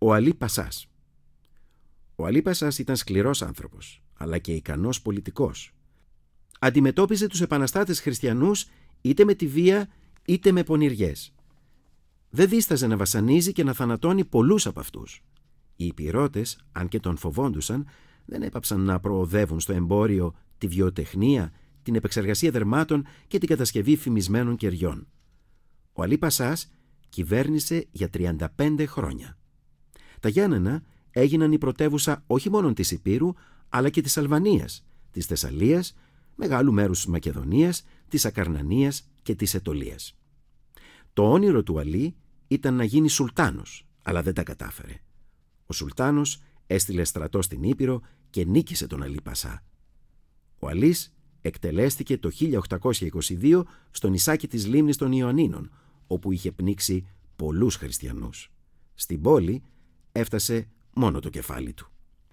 Ο Αλή Πασάς. Ο Αλή Πασάς ήταν σκληρός άνθρωπος, αλλά και ικανός πολιτικός. Αντιμετώπιζε τους επαναστάτες χριστιανούς είτε με τη βία είτε με πονηριές. Δεν δίσταζε να βασανίζει και να θανατώνει πολλούς από αυτούς. Οι υπηρώτες, αν και τον φοβόντουσαν, δεν έπαψαν να προοδεύουν στο εμπόριο, τη βιοτεχνία, την επεξεργασία δερμάτων και την κατασκευή φημισμένων κεριών. Ο Αλή Πασάς κυβέρνησε για 35 χρόνια. Τα Γιάννενα έγιναν η πρωτεύουσα όχι μόνο της Ηπείρου, αλλά και της Αλβανίας, της Θεσσαλίας, μεγάλου μέρους της Μακεδονίας, της Ακαρνανίας και της Αιτωλίας. Το όνειρο του Αλή ήταν να γίνει σουλτάνος, αλλά δεν τα κατάφερε. Ο σουλτάνος έστειλε στρατό στην Ήπειρο και νίκησε τον Αλή Πασά. Ο Αλής εκτελέστηκε το 1822 στο νησάκι της λίμνης των Ιωαννίνων, όπου είχε πνίξει πολλούς χριστιανούς. Στην πόλη έφτασε μόνο το κεφάλι του.